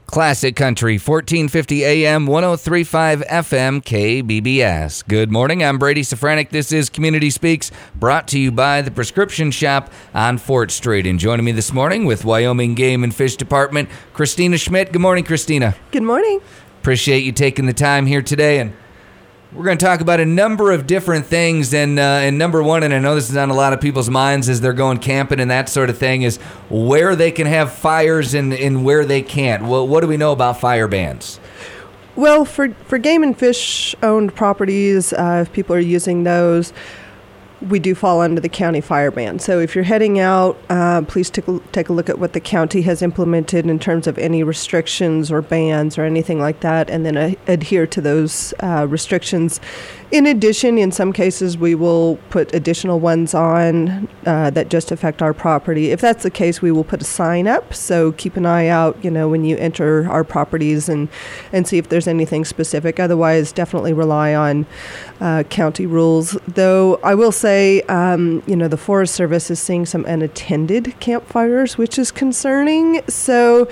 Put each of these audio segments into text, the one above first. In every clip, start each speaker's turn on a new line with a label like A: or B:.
A: Classic Country, 1450 AM, 1035 FM, KBBS. Good morning, I'm Brady Safranek. This is Community Speaks, brought to you by the Prescription Shop on Fort Street. And joining me this morning with Wyoming Game and Fish Department, Christina Schmidt. Good morning, Christina.
B: Good morning.
A: Appreciate you taking the time here today. And we're going to talk about a number of different things, and number one, and I know this is on a lot of people's minds as they're going camping and that sort of thing, is where they can have fires and where they can't. Well, what do we know about fire bans?
B: Well, for game and fish owned properties, if people are using those, we do fall under the county fire ban. So if you're heading out, please take a look at what the county has implemented in terms of any restrictions or bans or anything like that, and then adhere to those restrictions. In addition, in some cases, we will put additional ones on that just affect our property. If that's the case, we will put a sign up. So keep an eye out, when you enter our properties and see if there's anything specific. Otherwise, definitely rely on county rules. Though I will say, the Forest Service is seeing some unattended campfires, which is concerning. So,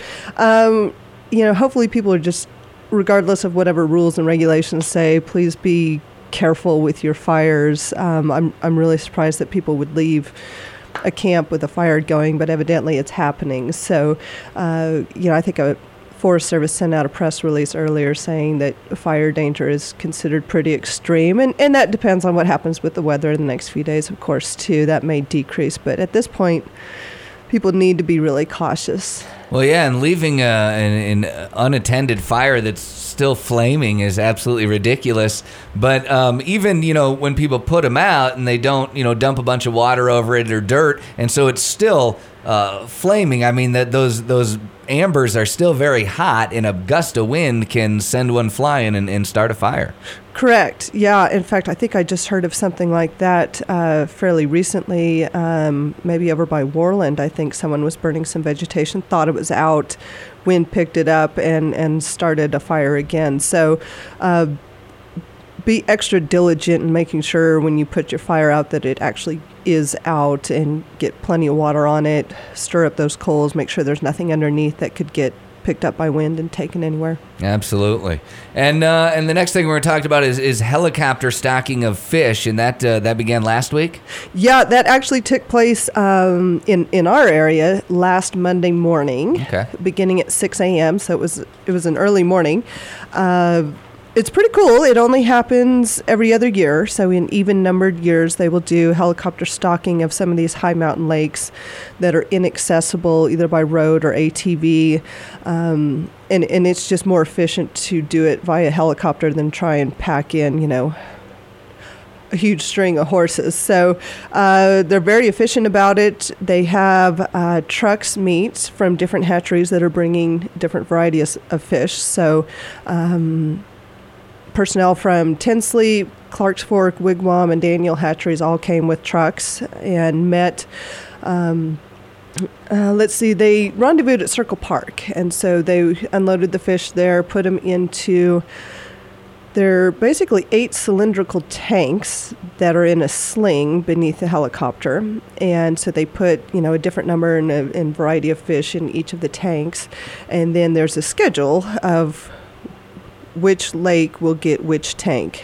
B: hopefully people are just, regardless of whatever rules and regulations say, please be careful with your fires. I'm really surprised that people would leave a camp with a fire going, but evidently it's happening. So, I think a Forest Service sent out a press release earlier saying that fire danger is considered pretty extreme, and that depends on what happens with the weather in the next few days, of course, too. That may decrease, but at this point, people need to be really cautious.
A: Well, yeah, and leaving an unattended fire that's still flaming is absolutely ridiculous. But even, when people put them out and they don't, dump a bunch of water over it or dirt, and so it's still flaming, I mean, that those ambers are still very hot, and a gust of wind can send one flying and start a fire.
B: Correct. Yeah. In fact, I think I just heard of something like that fairly recently, maybe over by Worland. I think someone was burning some vegetation, thought it was out, wind picked it up and started a fire again. So be extra diligent in making sure when you put your fire out that it actually is out, and get plenty of water on it, stir up those coals, make sure there's nothing underneath that could get picked up by wind and taken anywhere. Absolutely.
A: And the next thing we're going to talk about is helicopter stocking of fish, and that began last week?
B: Yeah, that actually took place in our area last Monday morning, beginning at 6 a.m., so it was an early morning. It's pretty cool. It only happens every other year. So in even-numbered years, they will do helicopter stocking of some of these high mountain lakes that are inaccessible either by road or ATV. And it's just more efficient to do it via helicopter than try and pack in, a huge string of horses. So they're very efficient about it. They have trucks meet from different hatcheries that are bringing different varieties of fish. So personnel from Tinsley, Clark's Fork, Wigwam, and Daniel hatcheries all came with trucks and met. They rendezvoused at Circle Park, and so they unloaded the fish there, put them into their basically 8 cylindrical tanks that are in a sling beneath the helicopter. And so they put, a different number and variety of fish in each of the tanks. And then there's a schedule of which lake will get which tank.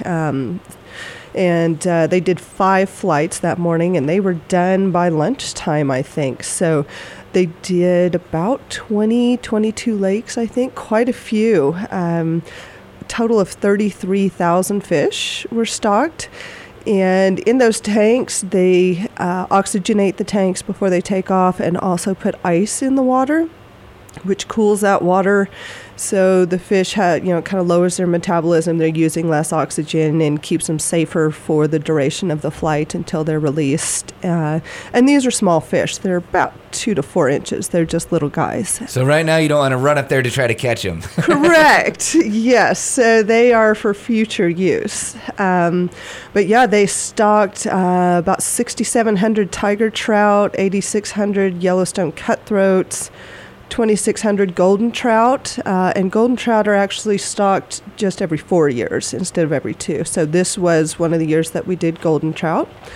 B: They did 5 flights that morning, and they were done by lunchtime, I think. So they did about 22 lakes, I think, quite a few. A total of 33,000 fish were stocked. And in those tanks, they oxygenate the tanks before they take off, and also put ice in the water, which cools that water. So the fish kind of lowers their metabolism. They're using less oxygen and keeps them safer for the duration of the flight until they're released. And these are small fish. They're about 2 to 4 inches. They're just little guys.
A: So right now you don't want to run up there to try to catch them.
B: Correct. Yes. So they are for future use. But yeah, they stocked about 6,700 tiger trout, 8,600 Yellowstone cutthroats, 2,600 golden trout, and golden trout are actually stocked just every 4 years instead of every 2. So this was one of the years that we did golden trout.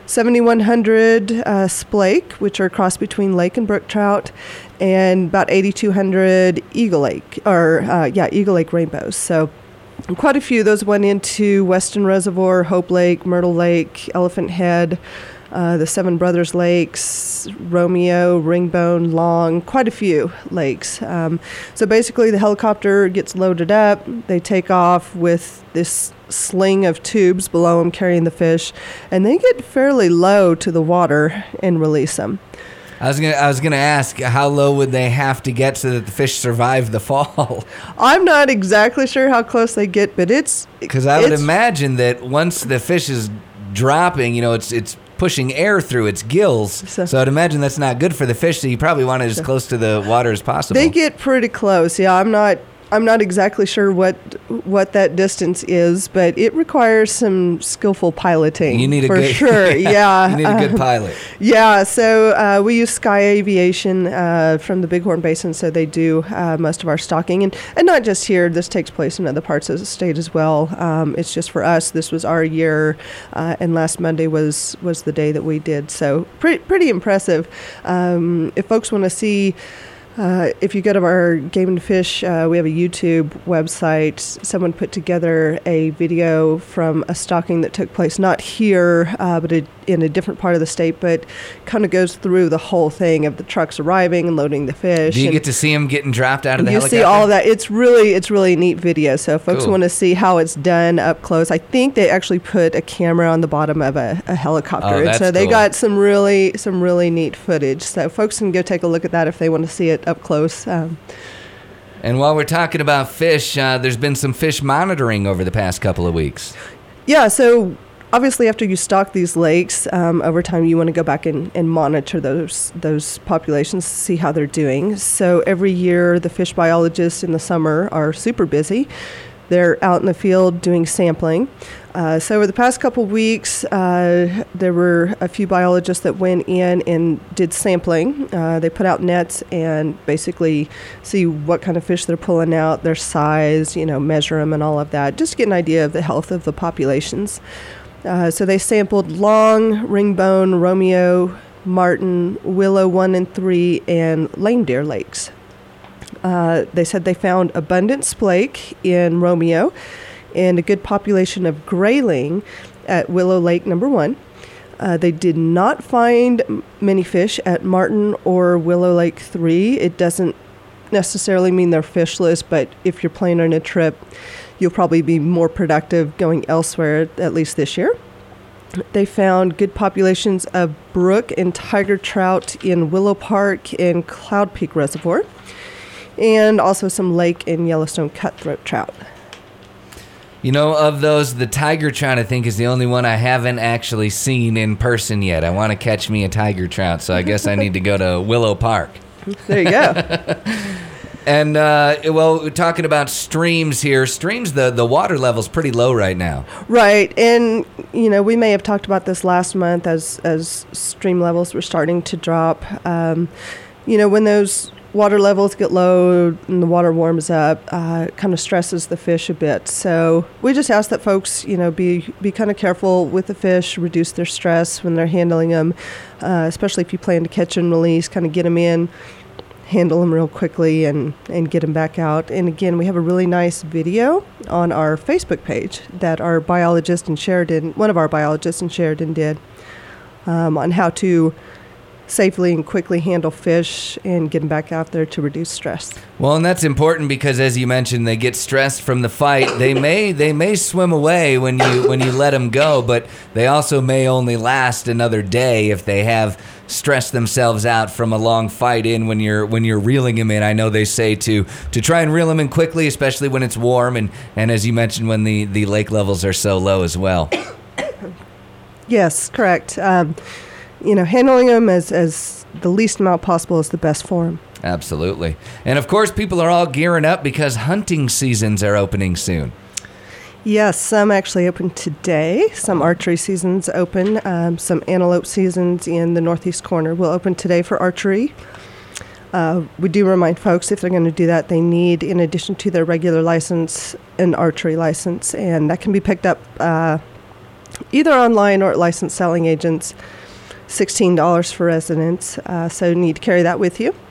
B: 7,100 splake, which are a cross between lake and brook trout, and about 8,200 Eagle Lake, Eagle Lake rainbows. So quite a few. Those went into Weston Reservoir, Hope Lake, Myrtle Lake, Elephant Head, the Seven Brothers Lakes, Romeo, Ringbone, Long, quite a few lakes. So basically the helicopter gets loaded up. They take off with this sling of tubes below them carrying the fish, and they get fairly low to the water and release them.
A: I was gonna ask, how low would they have to get so that the fish survive the fall?
B: I'm not exactly sure how close they get, but it's...
A: Because I would imagine that once the fish is dropping, it's pushing air through its gills. So I'd imagine that's not good for the fish, so you probably want it as close to the water as possible.
B: They get pretty close. Yeah, I'm not exactly sure what that distance is, but it requires some skillful piloting.
A: You need
B: for sure. Yeah,
A: you need a good pilot.
B: Yeah, so we use Sky Aviation from the Bighorn Basin, so they do most of our stocking, and not just here. This takes place in other parts of the state as well. It's just for us. This was our year, and last Monday was the day that we did. So pretty impressive. If folks want to see. If you go to our Game and Fish, we have a YouTube website. Someone put together a video from a stocking that took place not here, but in a different part of the state, but kind of goes through the whole thing of the trucks arriving and loading the fish.
A: Do you get to see them getting dropped out of the helicopter?
B: You see all of that. It's really a neat video. So if folks want to see how it's done up close, I think they actually put a camera on the bottom of a helicopter.
A: Oh, that's
B: so they
A: cool.
B: got some really neat footage. So folks can go take a look at that if they want to see it up close.
A: And while we're talking about fish, there's been some fish monitoring over the past couple of weeks.
B: Yeah, so obviously after you stock these lakes, over time you want to go back and monitor those populations to see how they're doing. So every year the fish biologists in the summer are super busy. They're out in the field doing sampling. So over the past couple weeks, there were a few biologists that went in and did sampling. They put out nets and basically see what kind of fish they're pulling out, their size, measure them and all of that, just to get an idea of the health of the populations. So they sampled Long, Ringbone, Romeo, Martin, Willow 1 and 3, and Lame Deer lakes. They said they found abundant splake in Romeo and a good population of grayling at Willow Lake number 1. They did not find many fish at Martin or Willow Lake 3. It doesn't necessarily mean they're fishless, but if you're planning a trip, you'll probably be more productive going elsewhere, at least this year. They found good populations of brook and tiger trout in Willow Park and Cloud Peak Reservoir, and also some lake and Yellowstone cutthroat trout.
A: Of those, the tiger trout, I think, is the only one I haven't actually seen in person yet. I want to catch me a tiger trout, so I guess I need to go to Willow Park.
B: There you go.
A: And, we're talking about streams here. Streams, the water level's pretty low right now.
B: Right, and, we may have talked about this last month as stream levels were starting to drop. When those water levels get low and the water warms up, it kind of stresses the fish a bit. So we just ask that folks, be kind of careful with the fish, reduce their stress when they're handling them, especially if you plan to catch and release, kind of get them in, handle them real quickly and get them back out. And again, we have a really nice video on our Facebook page that one of our biologists in Sheridan did on how to safely and quickly handle fish and get them back out there to reduce stress.
A: Well, and that's important because, as you mentioned, they get stressed from the fight. They may swim away when you let them go, but they also may only last another day if they have stressed themselves out from a long fight in when you're reeling them in. I know they say to try and reel them in quickly, especially when it's warm, and as you mentioned, when the lake levels are so low as well.
B: Yes, correct. Handling them as the least amount possible is the best for them.
A: Absolutely. And of course, people are all gearing up because hunting seasons are opening soon.
B: Yes, some actually open today. Some archery seasons open. Some antelope seasons in the northeast corner will open today for archery. We do remind folks if they're going to do that, they need, in addition to their regular license, an archery license, and that can be picked up either online or at licensed selling agents. $16 for residents, so you need to carry that with you.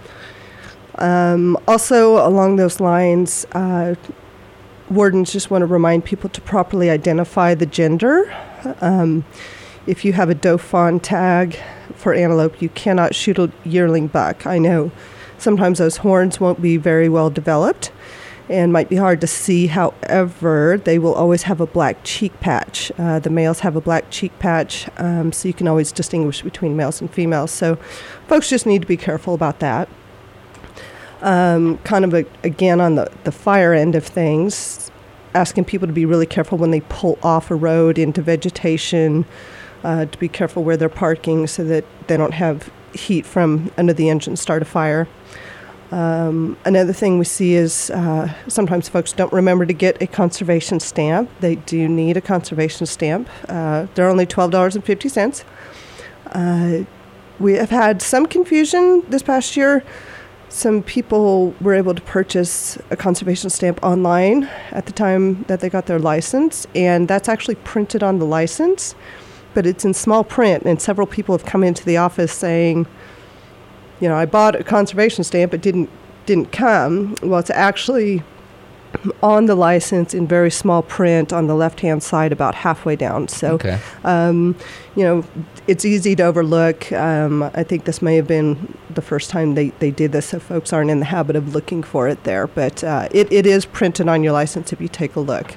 B: Also, along those lines, wardens just want to remind people to properly identify the gender. If you have a doe fawn tag for antelope, you cannot shoot a yearling buck. I know sometimes those horns won't be very well developed and might be hard to see. However, they will always have a black cheek patch. The males have a black cheek patch, so you can always distinguish between males and females. So folks just need to be careful about that. Again, on the fire end of things, asking people to be really careful when they pull off a road into vegetation, to be careful where they're parking so that they don't have heat from under the engine start a fire. Another thing we see is sometimes folks don't remember to get a conservation stamp. They do need a conservation stamp. They're only $12.50. We have had some confusion this past year. Some people were able to purchase a conservation stamp online at the time that they got their license, and that's actually printed on the license, but it's in small print, and several people have come into the office saying, I bought a conservation stamp, it didn't come. Well, it's actually on the license in very small print on the left-hand side about halfway down. So,
A: okay.
B: It's easy to overlook. I think this may have been the first time they did this, so folks aren't in the habit of looking for it there. But it is printed on your license if you take a look.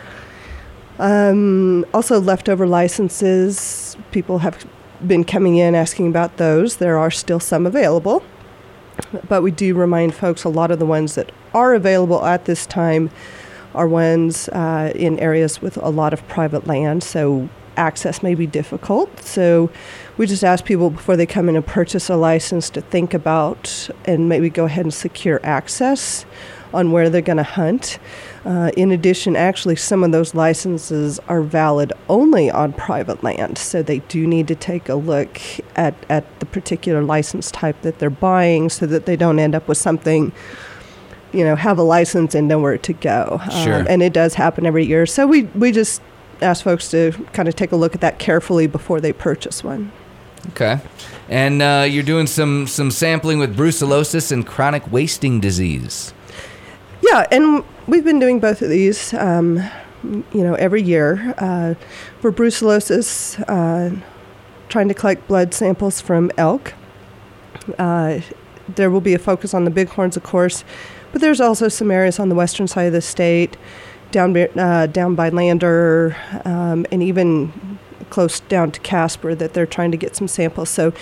B: Also, leftover licenses, people have been coming in asking about those. There are still some available, but we do remind folks a lot of the ones that are available at this time are ones in areas with a lot of private land, so access may be difficult. So we just ask people before they come in and purchase a license to think about and maybe go ahead and secure access on where they're going to hunt. In addition, actually, some of those licenses are valid only on private land, so they do need to take a look at the particular license type that they're buying so that they don't end up with something, have a license and nowhere to go.
A: Sure.
B: And it does happen every year. So we just ask folks to kind of take a look at that carefully before they purchase one.
A: Okay. And you're doing some sampling with brucellosis and chronic wasting disease.
B: Yeah, and we've been doing both of these, every year. For brucellosis, trying to collect blood samples from elk. There will be a focus on the bighorns, of course, but there's also some areas on the western side of the state, down by Lander, and even close down to Casper, that they're trying to get some samples. So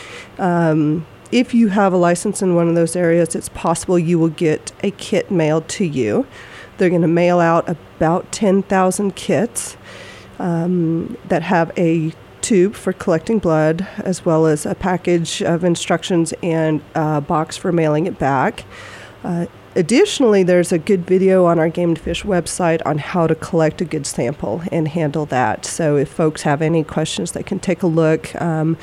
B: if you have a license in one of those areas, it's possible you will get a kit mailed to you. They're going to mail out about 10,000 kits that have a tube for collecting blood, as well as a package of instructions and a box for mailing it back. Additionally, there's a good video on our Game to Fish website on how to collect a good sample and handle that. So if folks have any questions, they can take a look. One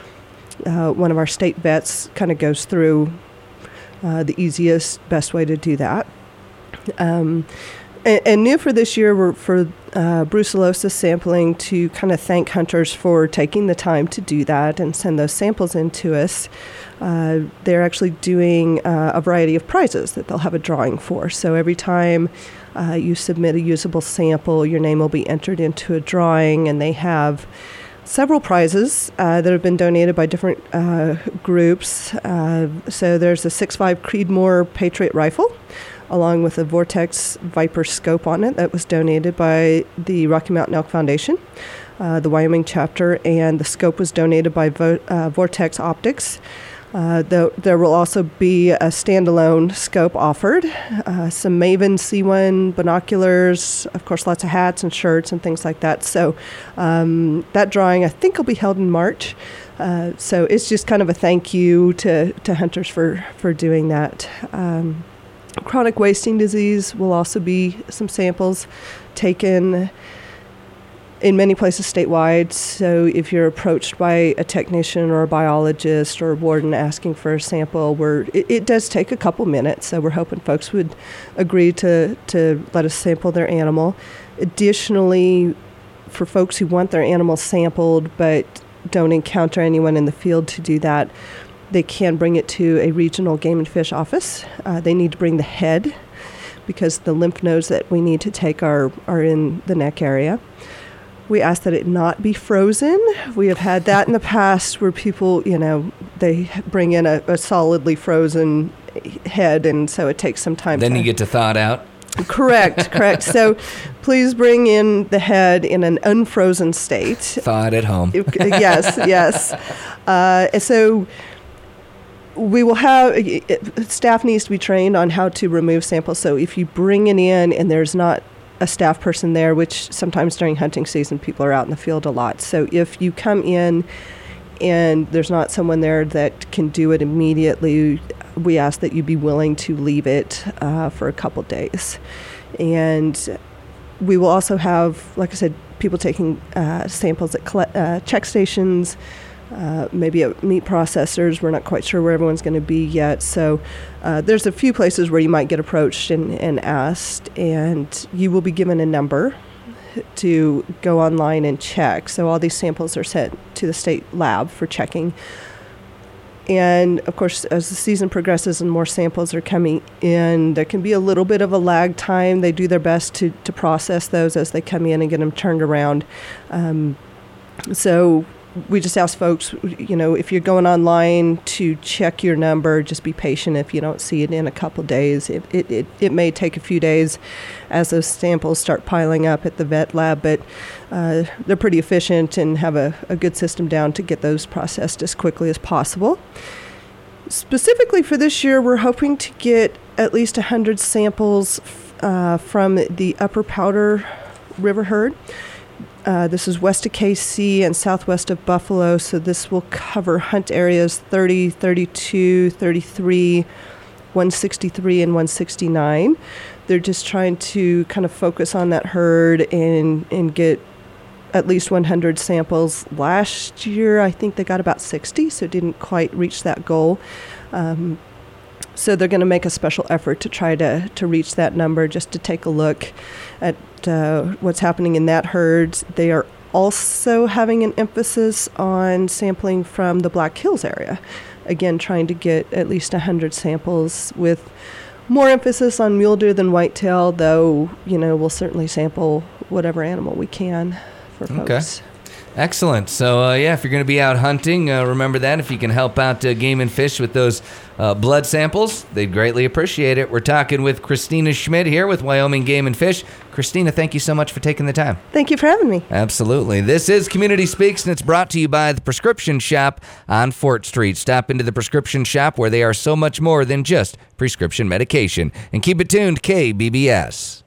B: of our state vets kind of goes through the easiest, best way to do that. And new for this year, we're for brucellosis sampling to kind of thank hunters for taking the time to do that and send those samples in to us. They're actually doing a variety of prizes that they'll have a drawing for. So every time you submit a usable sample, your name will be entered into a drawing, and they have several prizes that have been donated by different groups. So there's a 6.5 Creedmoor Patriot rifle, along with a Vortex Viper scope on it that was donated by the Rocky Mountain Elk Foundation, the Wyoming chapter, and the scope was donated by Vortex Optics. There will also be a standalone scope offered, some Maven C1 binoculars, of course lots of hats and shirts and things like that. So that drawing I think will be held in March. So it's just kind of a thank you to hunters for doing that. Chronic wasting disease will also be some samples taken in many places statewide. So if you're approached by a technician or a biologist or a warden asking for a sample, it does take a couple minutes. So we're hoping folks would agree to let us sample their animal. Additionally, for folks who want their animals sampled but don't encounter anyone in the field to do that, they can bring it to a regional game and fish office. They need to bring the head because the lymph nodes that we need to take are in the neck area. We ask that it not be frozen. We have had that in the past where people, they bring in a solidly frozen head, and so it takes some time.
A: Then you get to thaw it out.
B: Correct. So please bring in the head in an unfrozen state.
A: Thaw it at home.
B: Yes. So we will have, staff needs to be trained on how to remove samples. So if you bring it in and there's not a staff person there, which sometimes during hunting season people are out in the field a lot. So if you come in and there's not someone there that can do it immediately, we ask that you be willing to leave it for a couple days. And we will also have, like I said, people taking samples at check stations, maybe at meat processors. We're not quite sure where everyone's going to be yet. So there's a few places where you might get approached and asked, and you will be given a number to go online and check. So all these samples are sent to the state lab for checking. And of course, as the season progresses and more samples are coming in, there can be a little bit of a lag time. They do their best to process those as they come in and get them turned around. So we just ask folks, if you're going online to check your number, just be patient if you don't see it in a couple days. It may take a few days as those samples start piling up at the vet lab, but they're pretty efficient and have a good system down to get those processed as quickly as possible. Specifically for this year, we're hoping to get at least 100 samples from the Upper Powder River herd. This is west of KC and southwest of Buffalo, so this will cover hunt areas 30, 32, 33, 163, and 169. They're just trying to kind of focus on that herd and get at least 100 samples. Last year, I think they got about 60, so didn't quite reach that goal. So they're going to make a special effort to try to reach that number, just to take a look at what's happening in that herd. They are also having an emphasis on sampling from the Black Hills area. Again, trying to get at least 100 samples with more emphasis on mule deer than whitetail, though, we'll certainly sample whatever animal we can for folks.
A: Okay. Excellent. So, if you're going to be out hunting, remember that. If you can help out Game and Fish with those blood samples, they'd greatly appreciate it. We're talking with Christina Schmidt here with Wyoming Game and Fish. Christina, thank you so much for taking the time.
B: Thank you for having me.
A: Absolutely. This is Community Speaks, and it's brought to you by the Prescription Shop on Fort Street. Stop into the Prescription Shop, where they are so much more than just prescription medication. And keep it tuned, KBBS.